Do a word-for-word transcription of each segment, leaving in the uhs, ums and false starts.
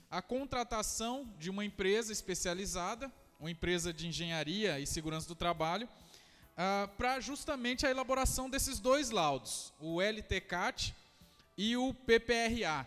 a contratação de uma empresa especializada, uma empresa de engenharia e segurança do trabalho, uh, para justamente a elaboração desses dois laudos, o L T C A T e o P P R A.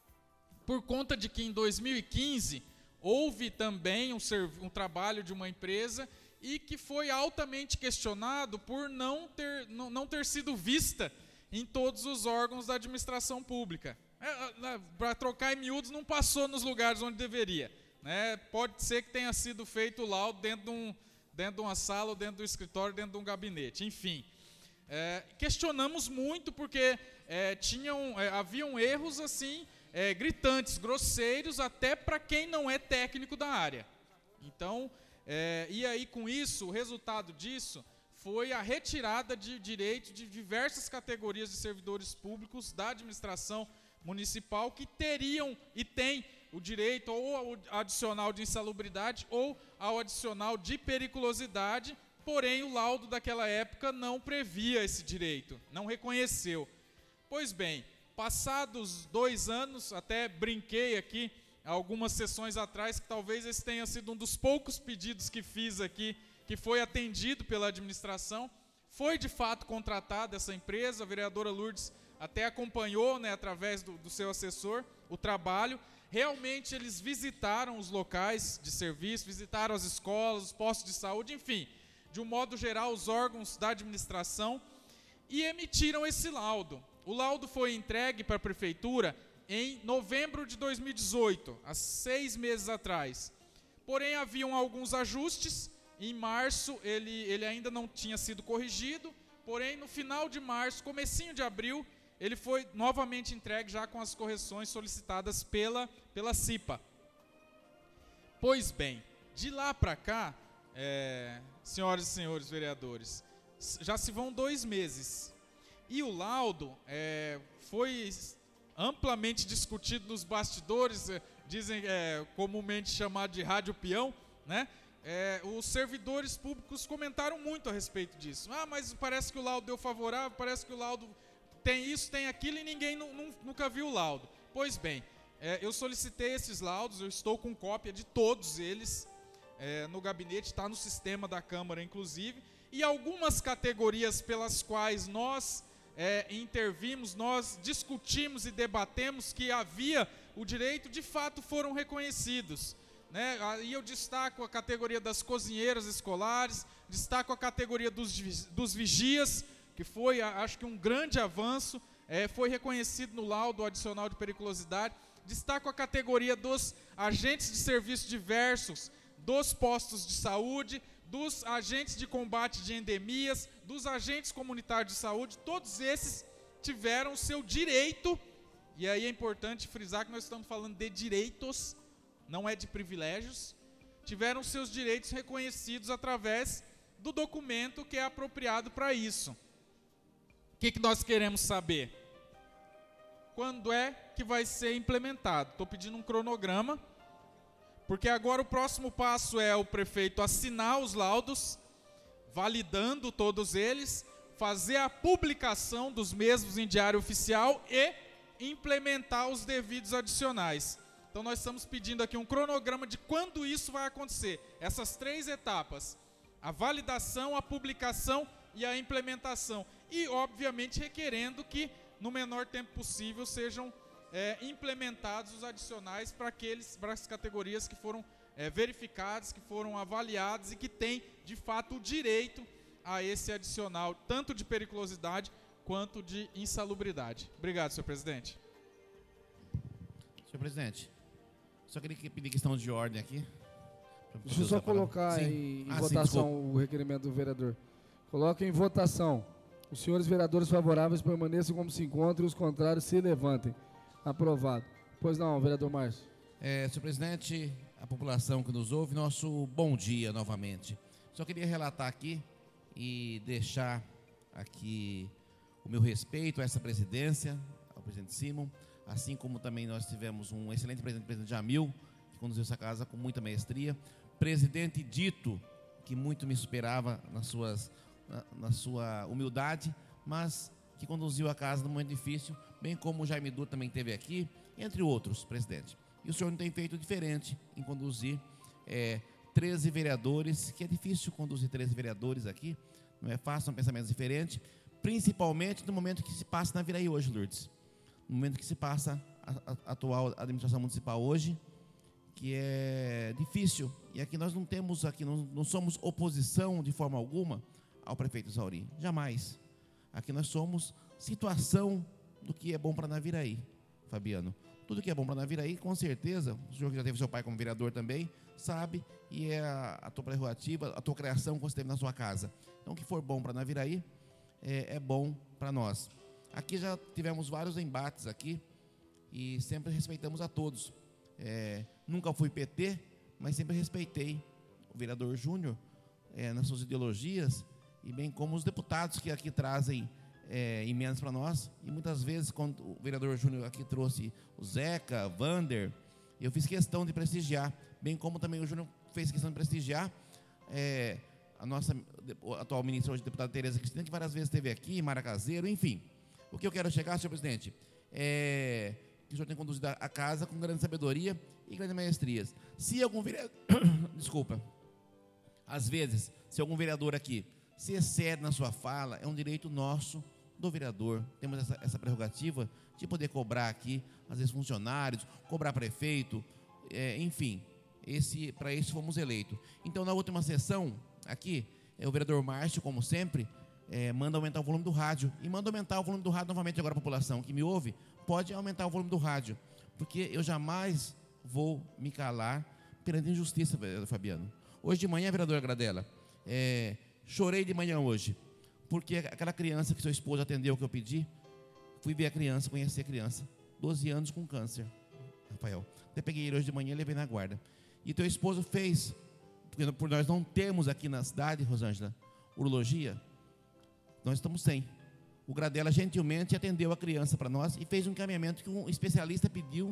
Por conta de que em dois mil e quinze houve também um, um trabalho de uma empresa e que foi altamente questionado por não ter, não, não ter sido vista em todos os órgãos da administração pública. É, para trocar em miúdos, não passou nos lugares onde deveria. Né? Pode ser que tenha sido feito o laudo dentro de, um, dentro de uma sala, dentro do escritório, dentro de um gabinete. Enfim, é, questionamos muito porque é, tinham, é, haviam erros assim, é, gritantes, grosseiros, até para quem não é técnico da área. Então, é, e aí com isso, o resultado disso foi a retirada de direito de diversas categorias de servidores públicos da administração municipal que teriam e têm o direito ou ao adicional de insalubridade ou ao adicional de periculosidade, porém o laudo daquela época não previa esse direito, não reconheceu. Pois bem, passados dois anos, até brinquei aqui algumas sessões atrás que talvez esse tenha sido um dos poucos pedidos que fiz aqui, que foi atendido pela administração. Foi de fato contratada essa empresa, a vereadora Lourdes até acompanhou, né, através do, do seu assessor, o trabalho. Realmente eles visitaram os locais de serviço, visitaram as escolas, os postos de saúde, enfim, de um modo geral, os órgãos da administração, e emitiram esse laudo. O laudo foi entregue para a prefeitura em novembro de dois mil e dezoito, há seis meses atrás. Porém, haviam alguns ajustes. Em março, ele, ele ainda não tinha sido corrigido, porém, no final de março, comecinho de abril, ele foi novamente entregue já com as correções solicitadas pela, pela CIPA. Pois bem, de lá para cá, é, senhoras e senhores vereadores, já se vão dois meses. E o laudo é, foi amplamente discutido nos bastidores, é, dizem é, comumente chamado de rádio peão, né? É, os servidores públicos comentaram muito a respeito disso. Ah, mas parece que o laudo deu favorável, parece que o laudo tem isso, tem aquilo e ninguém nu, nu, nunca viu o laudo. Pois bem, é, eu solicitei esses laudos, eu estou com cópia de todos eles é, no gabinete, está no sistema da Câmara inclusive, e algumas categorias pelas quais nós é, intervimos, nós discutimos e debatemos que havia o direito, de fato foram reconhecidos. Né? Aí eu destaco a categoria das cozinheiras escolares, destaco a categoria dos, dos vigias, que foi, acho que um grande avanço, é, foi reconhecido no laudo adicional de periculosidade, destaco a categoria dos agentes de serviços diversos, dos postos de saúde, dos agentes de combate de endemias, dos agentes comunitários de saúde, todos esses tiveram o seu direito, e aí é importante frisar que nós estamos falando de direitos, não é de privilégios, tiveram seus direitos reconhecidos através do documento que é apropriado para isso. O que, que nós queremos saber? Quando é que vai ser implementado? Estou pedindo um cronograma, porque agora o próximo passo é o prefeito assinar os laudos, validando todos eles, fazer a publicação dos mesmos em diário oficial e implementar os devidos adicionais. Então nós estamos pedindo aqui um cronograma de quando isso vai acontecer. Essas três etapas, a validação, a publicação e a implementação. E, obviamente, requerendo que, no menor tempo possível, sejam é, implementados os adicionais para, aqueles, para as categorias que foram é, verificadas, que foram avaliadas e que têm, de fato, o direito a esse adicional, tanto de periculosidade quanto de insalubridade. Obrigado, senhor presidente. Senhor presidente, só queria pedir questão de ordem aqui. Deixa eu só colocar em, em ah, votação sim, o requerimento do vereador. Coloque em votação. Os senhores vereadores favoráveis permaneçam como se encontram e os contrários se levantem. Aprovado. Pois não, vereador Márcio. É, senhor presidente, a população que nos ouve, nosso bom dia novamente. Só queria relatar aqui e deixar aqui o meu respeito a essa presidência, ao presidente Simon, assim como também nós tivemos um excelente presidente, o presidente Jamil, que conduziu essa casa com muita maestria. Presidente Dito, que muito me superava nas suas, na, na sua humildade, mas que conduziu a casa num momento difícil, bem como o Jaime Du também esteve aqui, entre outros, presidente. E E o senhor não tem feito diferente em conduzir é, treze vereadores, que é difícil conduzir treze vereadores aqui, não é fácil, são pensamentos diferentes, principalmente no momento que se passa na Viraí hoje, Lourdes. No momento que se passa a, a, a atual administração municipal hoje, que é difícil. E aqui nós não temos, aqui não, não somos oposição de forma alguma ao prefeito Zauri, jamais. Aqui nós somos situação do que é bom para Naviraí, Fabiano. Tudo que é bom para Naviraí, com certeza, o senhor que já teve seu pai como vereador também, sabe, e é a, a tua prerrogativa, a tua criação que você teve na sua casa. Então, o que for bom para Naviraí, é, é bom para nós. Aqui já tivemos vários embates aqui, e sempre respeitamos a todos. É, nunca fui P T, mas sempre respeitei o vereador Júnior é, nas suas ideologias, e bem como os deputados que aqui trazem é, emendas para nós. E muitas vezes, quando o vereador Júnior aqui trouxe o Zeca, Vander, eu fiz questão de prestigiar, bem como também o Júnior fez questão de prestigiar é, a nossa a atual ministra hoje, deputada Tereza Cristina, que várias vezes esteve aqui, Maracazeiro, enfim. O que eu quero chegar, senhor presidente, é que o senhor tem conduzido a casa com grande sabedoria e grandes maestrias. Se algum vereador, desculpa, às vezes, se algum vereador aqui se excede na sua fala, é um direito nosso do vereador. Temos essa, essa prerrogativa de poder cobrar aqui, às vezes, funcionários, cobrar prefeito, é, enfim, esse, para isso fomos eleitos. Então, na última sessão, aqui, é, o vereador Márcio, como sempre, é, manda aumentar o volume do rádio, e manda aumentar o volume do rádio novamente agora a população que me ouve, pode aumentar o volume do rádio, porque eu jamais vou me calar perante injustiça, Fabiano. Hoje de manhã, vereadora Gradella, é, chorei de manhã hoje, porque aquela criança que seu esposo atendeu que eu pedi, fui ver a criança, conhecer a criança, doze anos com câncer, Rafael. Até peguei ele hoje de manhã e levei na guarda. E teu esposo fez, porque por nós não temos aqui na cidade, Rosângela, urologia, nós estamos sem. O Gradella gentilmente atendeu a criança para nós e fez um encaminhamento que um especialista pediu,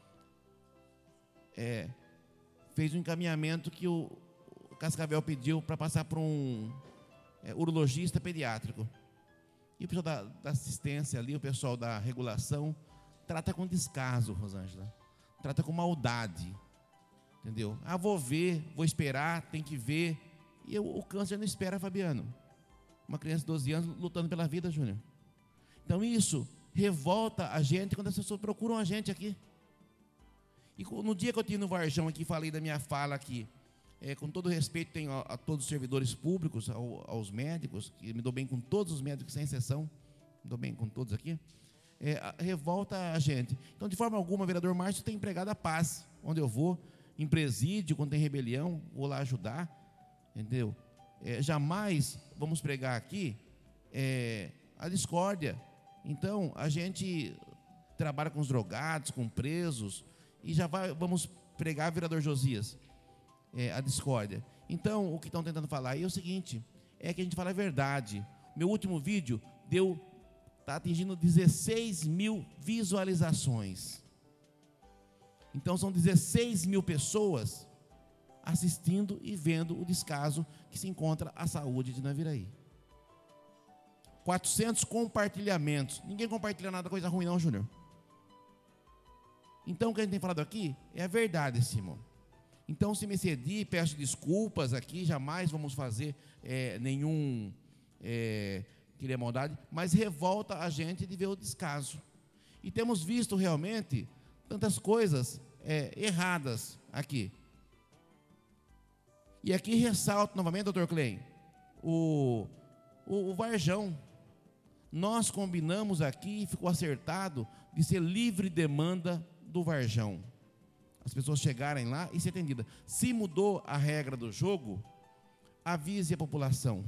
é, fez um encaminhamento que o Cascavel pediu para passar para um é, urologista pediátrico. E o pessoal da, da assistência ali, o pessoal da regulação, trata com descaso, Rosângela. Trata com maldade. Entendeu? Ah, vou ver, vou esperar, tem que ver. E eu, o câncer não espera, Fabiano. Uma criança de doze anos lutando pela vida, Júnior. Então isso revolta a gente quando as pessoas procuram a gente aqui. E no dia que eu tive no Varjão aqui, falei da minha fala aqui, é, com todo respeito tenho a, a todos os servidores públicos, ao, aos médicos, que me dou bem com todos os médicos, sem exceção, me dou bem com todos aqui, é, a, revolta a gente. Então, de forma alguma, o vereador Márcio tem empregado a paz, onde eu vou, em presídio, quando tem rebelião, vou lá ajudar, entendeu? É, jamais vamos pregar aqui é, a discórdia. Então, a gente trabalha com os drogados, com presos, e já vai, vamos pregar, vereador Josias, é, a discórdia. Então, o que estão tentando falar aí é o seguinte, é que a gente fala a verdade. Meu último vídeo deu, está atingindo dezesseis mil visualizações. Então, são dezesseis mil pessoas assistindo e vendo o descaso que se encontra a saúde de Naviraí. quatrocentos compartilhamentos. Ninguém compartilha nada, coisa ruim não, Júnior. Então, o que a gente tem falado aqui é a verdade, Simão. Então, se me excedi, peço desculpas aqui, jamais vamos fazer é, nenhum, é, querer maldade, mas revolta a gente de ver o descaso. E temos visto realmente tantas coisas é, erradas aqui. E aqui ressalto novamente, doutor Klein, o, o, o Varjão. Nós combinamos aqui e ficou acertado de ser livre demanda do Varjão. As pessoas chegarem lá e ser atendidas. Se mudou a regra do jogo, avise a população.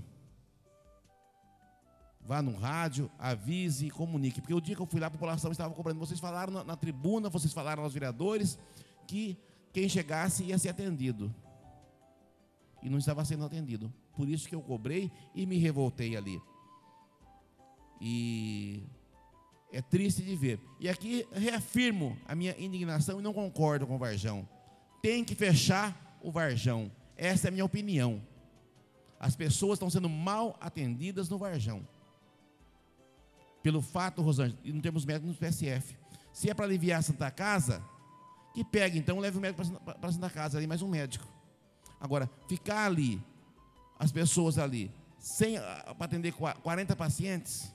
Vá no rádio, avise e comunique. Porque o dia que eu fui lá, a população estava cobrando. Vocês falaram na, na tribuna, vocês falaram aos vereadores que quem chegasse ia ser atendido. E não estava sendo atendido. Por isso que eu cobrei e me revoltei ali. E é triste de ver. E aqui reafirmo a minha indignação e não concordo com o Varjão. Tem que fechar o Varjão. Essa é a minha opinião. As pessoas estão sendo mal atendidas no Varjão. Pelo fato, Rosângela, e não temos médicos no P S F. Se é para aliviar a Santa Casa, Que pegue, então, leve o médico para cima da casa, ali, mais um médico. Agora, ficar ali, as pessoas ali, sem para atender quarenta pacientes,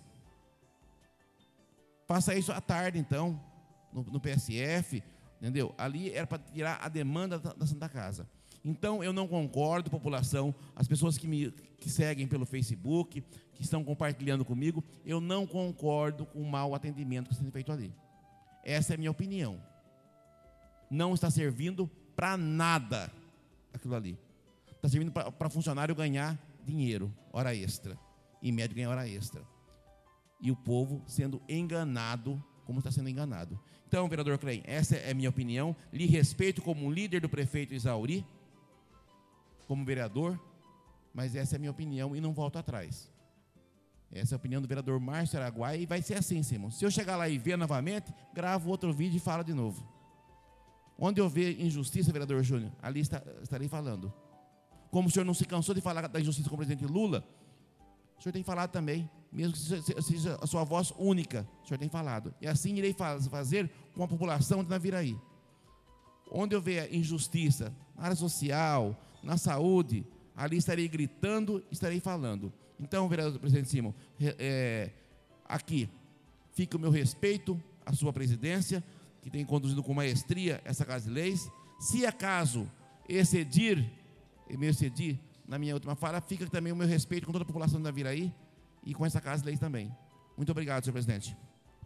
faça isso à tarde, então, no, no P S F, entendeu? Ali era para tirar a demanda da, da Santa Casa. Então, eu não concordo, população, as pessoas que me que seguem pelo Facebook, que estão compartilhando comigo, eu não concordo com o mau atendimento que está sendo feito ali. Essa é a minha opinião. Não está servindo para nada aquilo ali. Está servindo para funcionário ganhar dinheiro, hora extra, e médico ganhar hora extra. E o povo sendo enganado, como está sendo enganado. Então, vereador Klein, essa é a minha opinião. Lhe respeito como líder do prefeito Isauri, como vereador, mas essa é a minha opinião e não volto atrás. Essa é a opinião do vereador Márcio Araguaia e vai ser assim, Simão. Se eu chegar lá e ver novamente, gravo outro vídeo e falo de novo. Onde eu ver injustiça, vereador Júnior, ali está, estarei falando. Como o senhor não se cansou de falar da injustiça com o presidente Lula, o senhor tem falado também, mesmo que seja a sua voz única, o senhor tem falado. E assim irei fazer com a população de Naviraí. Onde eu ver injustiça, na área social, na saúde, ali estarei gritando, estarei falando. Então, vereador presidente Simão, é, aqui fica o meu respeito à sua presidência, que tem conduzido com maestria essa Casa de Leis. Se acaso excedir, me excedir na minha última fala, fica também o meu respeito com toda a população de Naviraí e com essa Casa de Leis também. Muito obrigado, senhor presidente.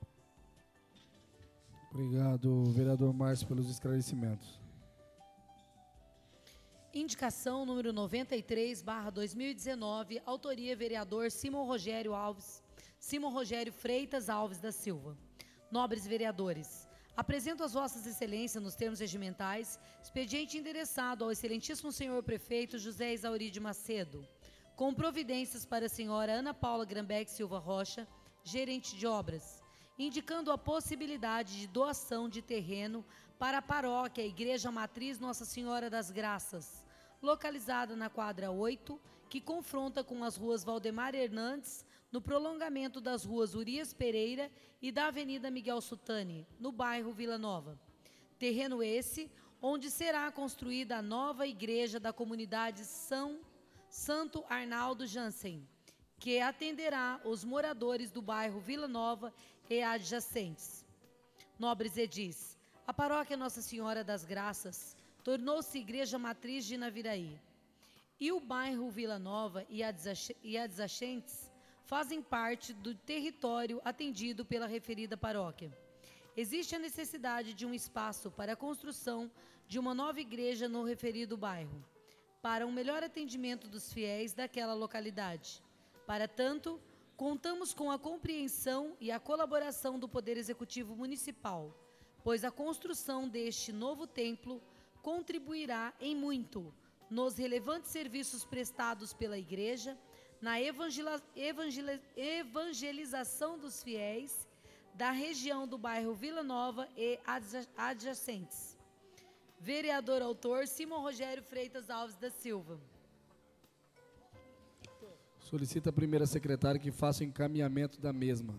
Obrigado, vereador Márcio, pelos esclarecimentos. Indicação número noventa e três, barra dois mil e dezenove, autoria vereador Simão Rogério Alves, Simão Rogério Freitas Alves da Silva. Nobres vereadores, apresento às vossas excelências, nos termos regimentais, expediente endereçado ao excelentíssimo senhor prefeito José Isauri de Macedo, com providências para a senhora Ana Paula Grambeck Silva Rocha, gerente de obras, indicando a possibilidade de doação de terreno para a paróquia Igreja Matriz Nossa Senhora das Graças, localizada na quadra oito, que confronta com as ruas Valdemar Hernandes, no prolongamento das ruas Urias Pereira e da Avenida Miguel Sutani, no bairro Vila Nova. Terreno esse, onde será construída a nova igreja da comunidade São Santo Arnaldo Jansen, que atenderá os moradores do bairro Vila Nova e adjacentes. Nobres edis, a paróquia Nossa Senhora das Graças tornou-se igreja matriz de Naviraí, e o bairro Vila Nova e adjacentes fazem parte do território atendido pela referida paróquia. Existe a necessidade de um espaço para a construção de uma nova igreja no referido bairro, para um melhor atendimento dos fiéis daquela localidade. Para tanto, contamos com a compreensão e a colaboração do Poder Executivo Municipal, pois a construção deste novo templo contribuirá em muito nos relevantes serviços prestados pela Igreja, na evangela, evangela, evangelização dos fiéis da região do bairro Vila Nova e adjacentes. Vereador autor Simão Rogério Freitas Alves da Silva. Solicita a primeira secretária que faça o encaminhamento da mesma.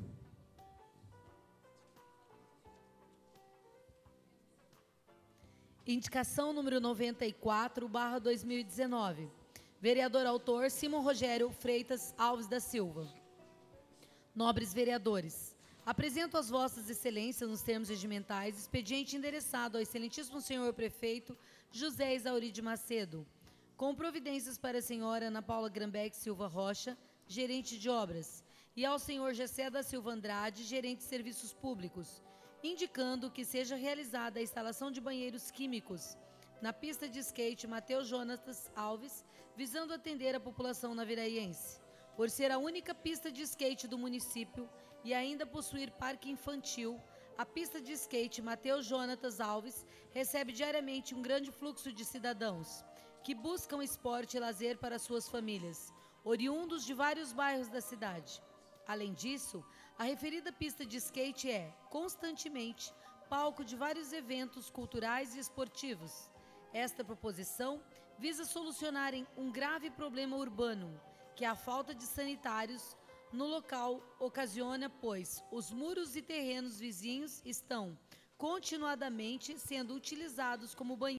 Indicação número noventa e quatro, barra dois mil e dezenove. Vereador autor Simão Rogério Freitas Alves da Silva. Nobres vereadores, apresento às vossas excelências, nos termos regimentais, expediente endereçado ao excelentíssimo senhor prefeito José Isauri de Macedo, com providências para a senhora Ana Paula Grambeck Silva Rocha, gerente de obras, e ao senhor Gessé da Silva Andrade, gerente de serviços públicos, indicando que seja realizada a instalação de banheiros químicos na pista de skate Mateus Jonatas Alves, visando atender a população naviraiense. Por ser a única pista de skate do município e ainda possuir parque infantil, a pista de skate Mateus Jonatas Alves recebe diariamente um grande fluxo de cidadãos que buscam esporte e lazer para suas famílias, oriundos de vários bairros da cidade. Além disso, a referida pista de skate é, constantemente, palco de vários eventos culturais e esportivos. Esta proposição visa solucionar um grave problema urbano, que é a falta de sanitários no local ocasiona, pois os muros e terrenos vizinhos estão continuadamente sendo utilizados como banheiros